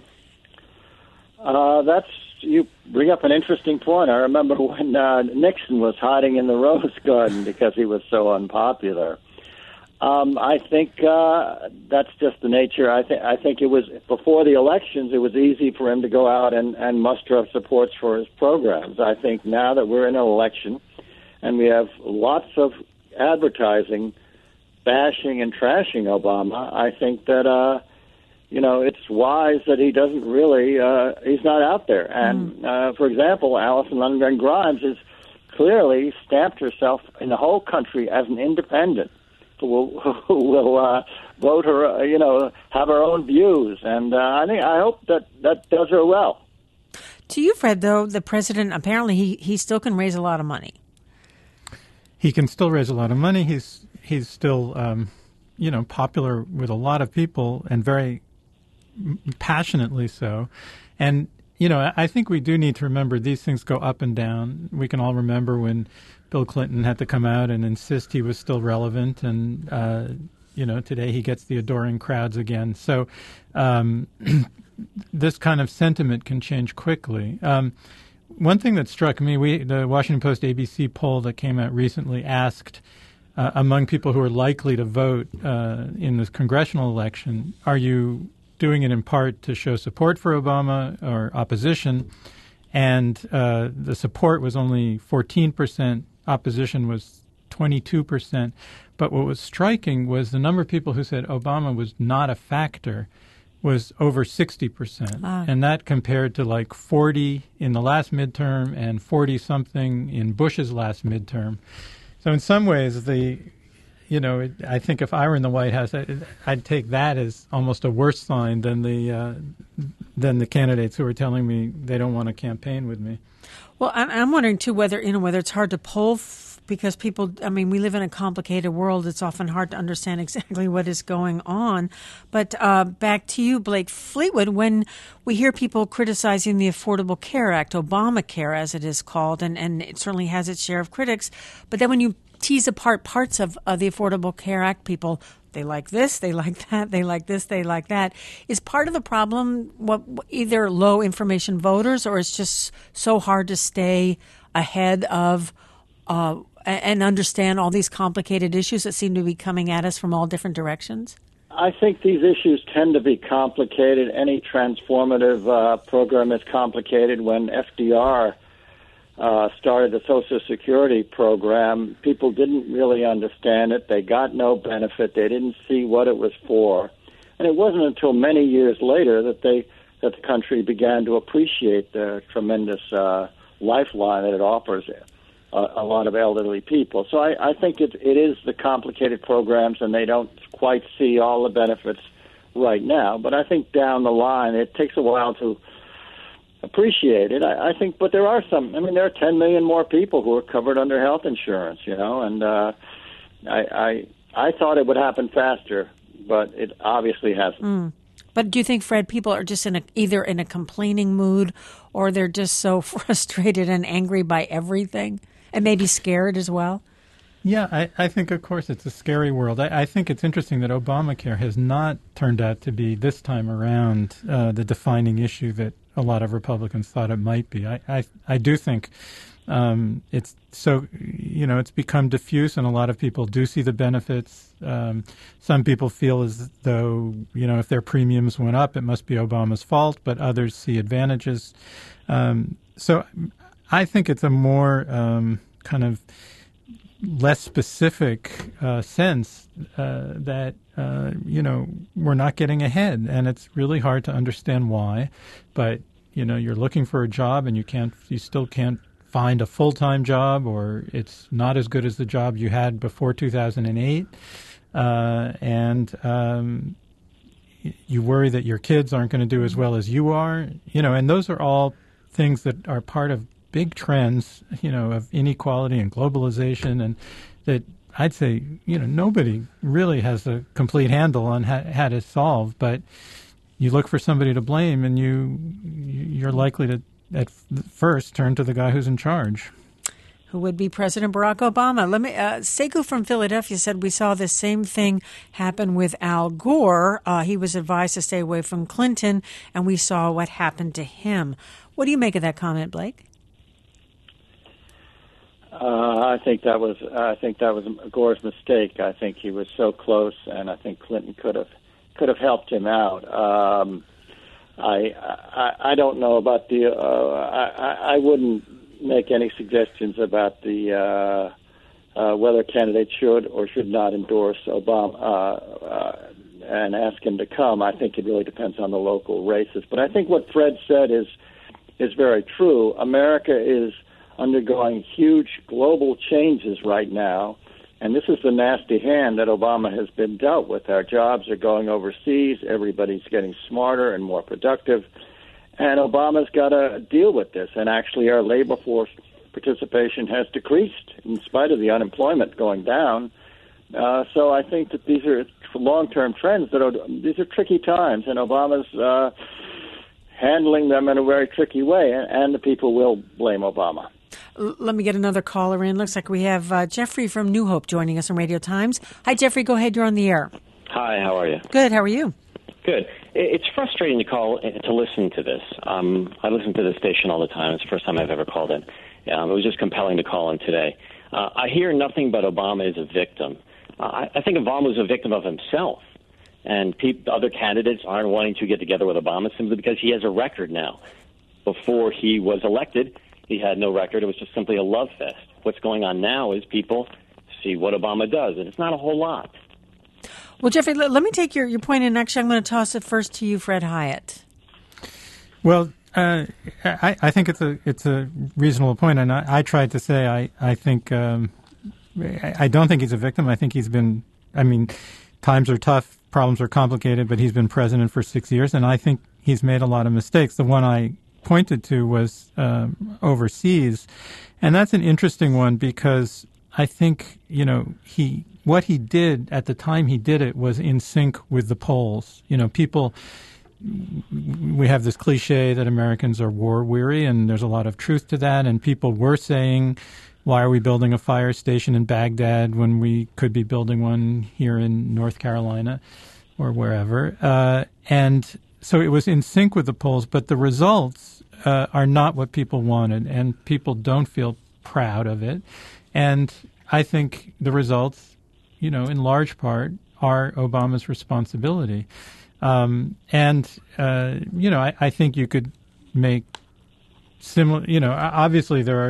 [SPEAKER 6] Uh, that's you bring up an interesting point. I remember when uh, Nixon was hiding in the Rose Garden because he was so unpopular. Um, I think uh, that's just the nature. I think I think it was before the elections. It was easy for him to go out and, and muster up supports for his programs. I think now that we're in an election, and we have lots of advertising bashing and trashing Obama, I think that, uh, you know, it's wise that he doesn't really, uh, he's not out there. And, mm. uh, for example, Alison Lundgren Grimes has clearly stamped herself in the whole country as an independent who will, who will uh, vote her, uh, you know, have her own views. And uh, I think I hope that that does her well.
[SPEAKER 1] To you, Fred, though, the president, apparently he, he still can raise a lot of money.
[SPEAKER 7] He can still raise a lot of money. He's he's still, um, you know, popular with a lot of people and very passionately so. And, you know, I think we do need to remember these things go up and down. We can all remember when Bill Clinton had to come out and insist he was still relevant. And, uh, you know, today he gets the adoring crowds again. So um, this kind of sentiment can change quickly. Um One thing that struck me, we the Washington Post A B C poll that came out recently asked uh, among people who are likely to vote uh, in this congressional election, are you doing it in part to show support for Obama or opposition? And uh, the support was only fourteen percent, opposition was twenty-two percent. But what was striking was the number of people who said Obama was not a factor was over sixty percent. Ah. And that compared to like forty in the last midterm and forty-something in Bush's last midterm. So in some ways, the, you know, it, I think if I were in the White House, I, I'd take that as almost a worse sign than the uh, than the candidates who are telling me they don't want to campaign with me.
[SPEAKER 1] Well, I'm wondering, too, whether, you know, whether it's hard to pull f- because people, I mean, we live in a complicated world. It's often hard to understand exactly what is going on. But uh, back to you, Blake Fleetwood, when we hear people criticizing the Affordable Care Act, Obamacare as it is called, and, and it certainly has its share of critics, but then when you tease apart parts of uh, the Affordable Care Act, people, they like this, they like that, they like this, they like that. Is part of the problem what either low information voters, or it's just so hard to stay ahead of uh, and understand all these complicated issues that seem to be coming at us from all different directions?
[SPEAKER 6] I think these issues tend to be complicated. Any transformative uh, program is complicated. When F D R uh, started the Social Security program, people didn't really understand it. They got no benefit. They didn't see what it was for. And it wasn't until many years later that they that the country began to appreciate the tremendous uh, lifeline that it offers a, a lot of elderly people. So I, I think it, it is the complicated programs, and they don't quite see all the benefits right now. But I think down the line, it takes a while to appreciate it. I, I think, but there are some. I mean, there are ten million more people who are covered under health insurance. You know, and uh, I, I I thought it would happen faster, but it obviously hasn't.
[SPEAKER 1] Mm. But do you think, Fred, people are just in a, either in a complaining mood, or they're just so frustrated and angry by everything, and maybe scared as well?
[SPEAKER 7] Yeah, I, I think, of course, it's a scary world. I, I think it's interesting that Obamacare has not turned out to be, this time around, uh, the defining issue that a lot of Republicans thought it might be. I, I, I do think um, it's so, you know, it's become diffuse, and a lot of people do see the benefits. Um, some people feel as though, you know, if their premiums went up, it must be Obama's fault, but others see advantages. Um, so I think it's a more um, kind of less specific uh, sense uh, that, uh, you know, we're not getting ahead. And it's really hard to understand why. But, you know, you're looking for a job and you can't, you still can't find a full-time job, or it's not as good as the job you had before two thousand eight. Uh, and um, you worry that your kids aren't going to do as well as you are. You know, and those are all things that are part of big trends, you know, of inequality and globalization, and that I'd say, you know, nobody really has a complete handle on how, how to solve, but you look for somebody to blame, and you, you're likely to, at first, turn to the guy who's in charge.
[SPEAKER 1] Who would be President Barack Obama. Let me. Uh, Sekou from Philadelphia said we saw the same thing happen with Al Gore. Uh, he was advised to stay away from Clinton, and we saw what happened to him. What do you make of that comment, Blake?
[SPEAKER 6] Uh, I think that was I think that was Gore's mistake. I think he was so close, and I think Clinton could have could have helped him out. Um, I, I I don't know about the. Uh, I I wouldn't make any suggestions about the uh, uh, whether candidates should or should not endorse Obama uh, uh, and ask him to come. I think it really depends on the local races. But I think what Fred said is is very true. America is undergoing huge global changes right now, and this is the nasty hand that Obama has been dealt with. Our jobs are going overseas, everybody's getting smarter and more productive, and Obama's got to deal with this. And actually our labor force participation has decreased in spite of the unemployment going down. Uh, so I think that these are long-term trends that are, these are tricky times, and Obama's uh, handling them in a very tricky way, and the people will blame Obama.
[SPEAKER 1] Let me get another caller in. Looks like we have uh, Jeffrey from New Hope joining us on Radio Times. Hi, Jeffrey. Go ahead. You're on the air.
[SPEAKER 9] Hi. How are you?
[SPEAKER 1] Good. How are you?
[SPEAKER 9] Good. It's frustrating to call to listen to this. Um, I listen to the station all the time. It's the first time I've ever called in. Um, it was just compelling to call in today. Uh, I hear nothing but Obama is a victim. Uh, I, I think Obama was a victim of himself. And pe- other candidates aren't wanting to get together with Obama simply because he has a record now. Before he was elected, he had no record. It was just simply a love fest. What's going on now is people see what Obama does, and it's not a whole lot.
[SPEAKER 1] Well, Jeffrey, let, let me take your, your point, and actually I'm going to toss it first to you, Fred Hyatt.
[SPEAKER 7] Well, uh, I, I think it's a it's a reasonable point, and I, I tried to say I, I think um, I, I don't think he's a victim. I think he's been, I mean, times are tough, problems are complicated, but he's been president for six years, and I think he's made a lot of mistakes. The one I pointed to was um, overseas, and that's an interesting one because I think, you know, he what he did at the time he did it was in sync with the polls. You know, people, we have this cliche that Americans are war weary, and there's a lot of truth to that, and people were saying, why are we building a fire station in Baghdad when we could be building one here in North Carolina or wherever? Uh, and so it was in sync with the polls, but the results uh, are not what people wanted, and people don't feel proud of it. And I think the results, you know, in large part, are Obama's responsibility. Um, and, uh, you know, I, I think you could make similar, you know, obviously there are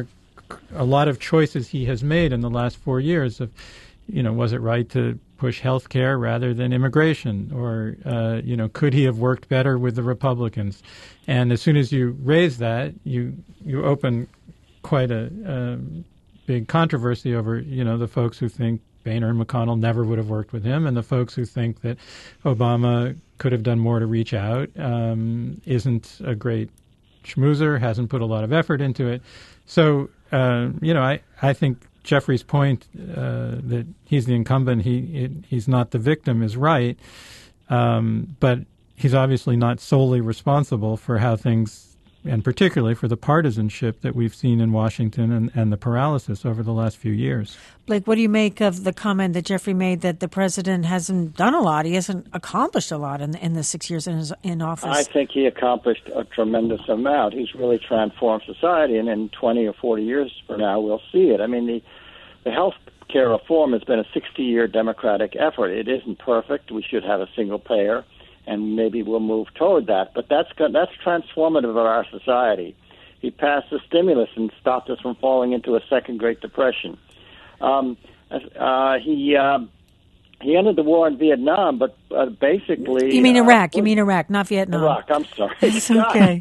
[SPEAKER 7] a lot of choices he has made in the last four years of, you know, was it right to push health care rather than immigration? Or, uh, you know, could he have worked better with the Republicans? And as soon as you raise that, you you open quite a, a big controversy over, you know, the folks who think Boehner and McConnell never would have worked with him, and the folks who think that Obama could have done more to reach out, um, isn't a great schmoozer, hasn't put a lot of effort into it. So, uh, you know, I, I think Jeffrey's point uh, that he's the incumbent, he it, he's not the victim, is right. Um, but he's obviously not solely responsible for how things, and particularly for the partisanship that we've seen in Washington and, and the paralysis over the last few years.
[SPEAKER 1] Blake, what do you make of the comment that Jeffrey made that the president hasn't done a lot? He hasn't accomplished a lot in, in the six years in his in office.
[SPEAKER 6] I think he accomplished a tremendous amount. He's really transformed society, and in twenty or forty years from now, we'll see it. I mean, the, the health care reform has been a sixty-year Democratic effort. It isn't perfect. We should have a single payer, and maybe we'll move toward that. But that's that's transformative of our society. He passed the stimulus and stopped us from falling into a second Great Depression. Um, uh, he uh, he ended the war in Vietnam, but uh, basically...
[SPEAKER 1] You mean Iraq.
[SPEAKER 6] Uh,
[SPEAKER 1] you mean Iraq, not Vietnam.
[SPEAKER 6] Iraq, I'm sorry.
[SPEAKER 1] It's okay.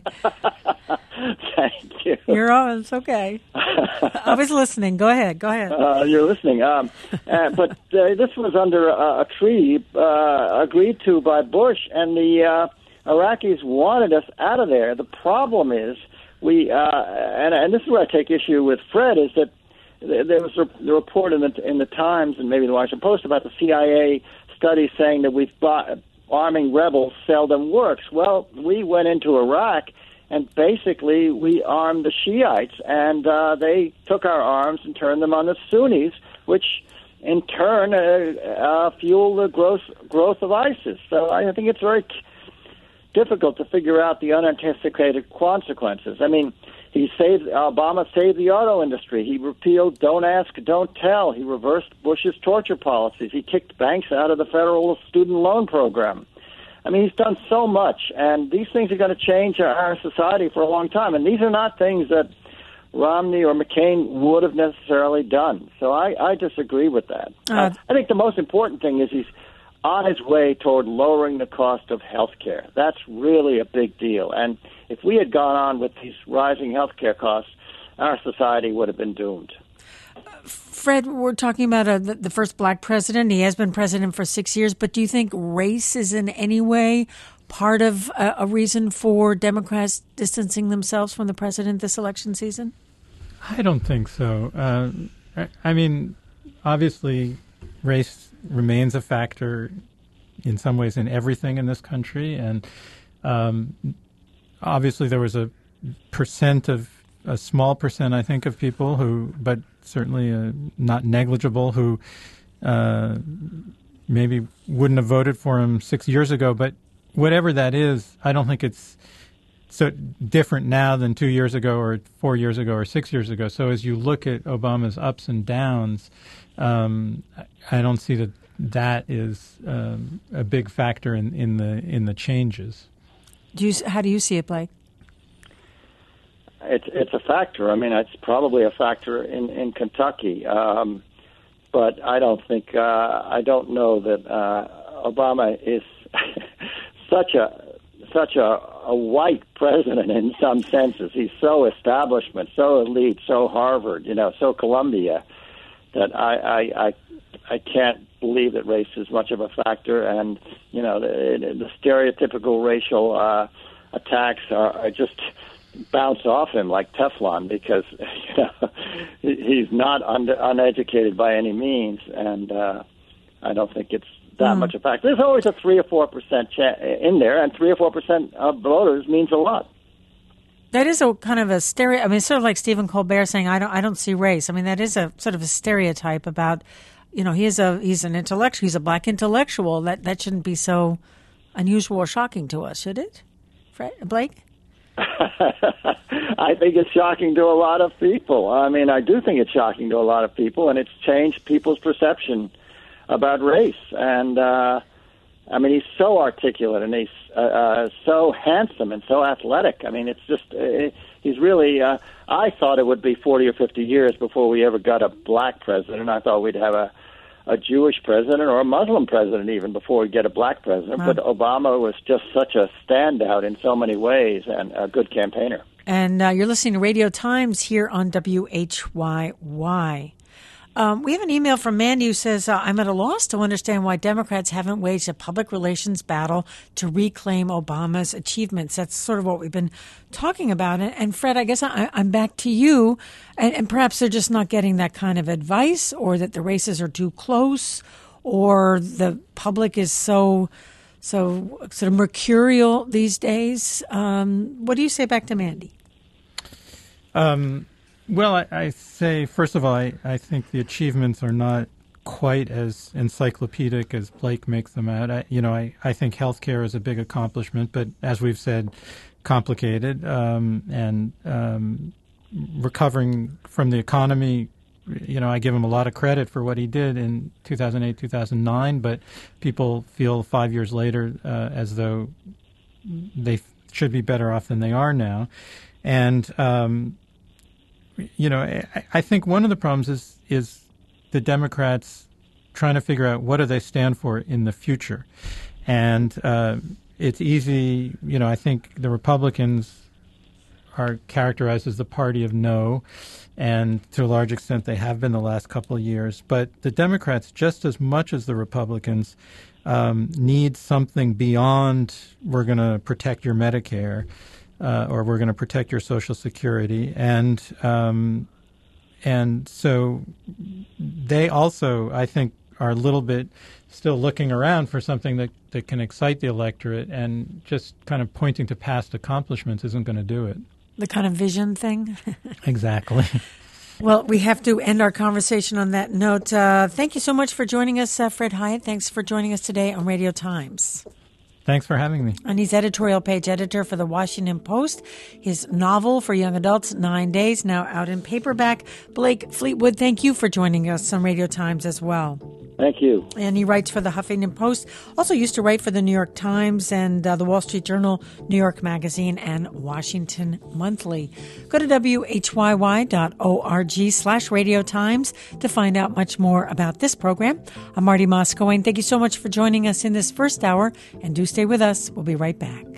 [SPEAKER 6] Thank you.
[SPEAKER 1] You're on. It's okay. I was listening. Go ahead. Go ahead.
[SPEAKER 6] Uh, you're listening. Um, uh, but uh, this was under a, a treaty uh, agreed to by Bush, and the uh, Iraqis wanted us out of there. The problem is, we, uh, and, and this is where I take issue with Fred, is that there was a the report in the in the Times and maybe the Washington Post about the C I A study saying that we've bought, arming rebels seldom works. Well, we went into Iraq, and basically we armed the Shiites, and uh, they took our arms and turned them on the Sunnis, which in turn uh, uh, fueled the growth growth of ISIS. So I think it's very difficult to figure out the unanticipated consequences. I mean, he saved Obama saved the auto industry. He repealed Don't Ask, Don't Tell. He reversed Bush's torture policies. He kicked banks out of the federal student loan program. I mean, he's done so much, and these things are going to change our, our society for a long time. And these are not things that Romney or McCain would have necessarily done. So I, I disagree with that. Uh, uh, I think the most important thing is he's on his way toward lowering the cost of health care. That's really a big deal. And if we had gone on with these rising health care costs, our society would have been doomed.
[SPEAKER 1] Fred, we're talking about a, the first black president. He has been president for six years, but do you think race is in any way part of a, a reason for Democrats distancing themselves from the president this election season?
[SPEAKER 7] I don't think so. Uh, I, I mean, obviously, race remains a factor in some ways in everything in this country, and um, obviously there was a percent of a small percent, I think, of people who, but certainly uh, not negligible, who uh, maybe wouldn't have voted for him six years ago. But whatever that is, I don't think it's so different now than two years ago or four years ago or six years ago. So as you look at Obama's ups and downs, um, I don't see that that is um, a big factor in, in the in the changes.
[SPEAKER 1] Do you, how do you see it, Blake?
[SPEAKER 6] It's it's a factor. I mean, it's probably a factor in in Kentucky, um, but I don't think uh, I don't know that uh, Obama is such a such a, a white president in some senses. He's so establishment, so elite, so Harvard, you know, so Columbia, that I I, I I can't believe that race is much of a factor. And you know, the, the stereotypical racial uh, attacks are, are just bounce off him like Teflon, because you know, he's not un- uneducated by any means, and uh, I don't think it's that mm. much a factor. There's always a three or four percent ch- in there, and three or four percent of voters means a lot.
[SPEAKER 1] That is a kind of a stereo. I mean, it's sort of like Stephen Colbert saying, "I don't, I don't see race." I mean, that is a sort of a stereotype about, you know, he's a he's an intellectual, he's a black intellectual. That that shouldn't be so unusual or shocking to us, should it, Fred, Blake?
[SPEAKER 6] I think it's shocking to a lot of people. I mean, I do think it's shocking to a lot of people, and it's changed people's perception about race. And, uh, I mean, he's so articulate, and he's uh, uh, so handsome and so athletic. I mean, it's just, uh, he's really. Uh, I thought it would be forty or fifty years before we ever got a black president. I thought we'd have a, a Jewish president or a Muslim president even before we get a black president. Wow. But Obama was just such a standout in so many ways and a good campaigner.
[SPEAKER 1] And uh, you're listening to Radio Times here on W H Y Y. Um, we have an email from Mandy who says, uh, I'm at a loss to understand why Democrats haven't waged a public relations battle to reclaim Obama's achievements. That's sort of what we've been talking about. And, and Fred, I guess I, I'm back to you. And, and perhaps they're just not getting that kind of advice, or that the races are too close, or the public is so so sort of mercurial these days. Um, what do you say back to Mandy?
[SPEAKER 7] Um. Well, I, I say, first of all, I, I think the achievements are not quite as encyclopedic as Blake makes them out. I, you know, I, I think healthcare is a big accomplishment, but as we've said, complicated. Um, and um, recovering from the economy, you know, I give him a lot of credit for what he did in two thousand eight, two thousand nine, but people feel five years later uh, as though they should be better off than they are now. And um You know, I, I think one of the problems is is the Democrats trying to figure out what do they stand for in the future. And uh, it's easy, you know, I think the Republicans are characterized as the party of no, and to a large extent they have been the last couple of years. But the Democrats, just as much as the Republicans, um, need something beyond we're going to protect your Medicare. Uh, or we're going to protect your Social Security, and um, and so they also, I think, are a little bit still looking around for something that, that can excite the electorate, and just kind of pointing to past accomplishments isn't going to do it.
[SPEAKER 1] The kind of vision thing?
[SPEAKER 7] Exactly.
[SPEAKER 1] Well, we have to end our conversation on that note. Uh, thank you so much for joining us, uh, Fred Hiatt. Thanks for joining us today on Radio Times.
[SPEAKER 7] Thanks for having me.
[SPEAKER 1] And he's editorial page editor for the Washington Post. His novel for young adults, Nine Days, now out in paperback. Blake Fleetwood, thank you for joining us on Radio Times as well.
[SPEAKER 6] Thank you.
[SPEAKER 1] And he writes for the Huffington Post. Also used to write for the New York Times and uh, the Wall Street Journal, New York Magazine, and Washington Monthly. Go to W H Y Y dot org slash Radio Times to find out much more about this program. I'm Marty Moscoe. Thank you so much for joining us in this first hour, and do stay with us. We'll be right back.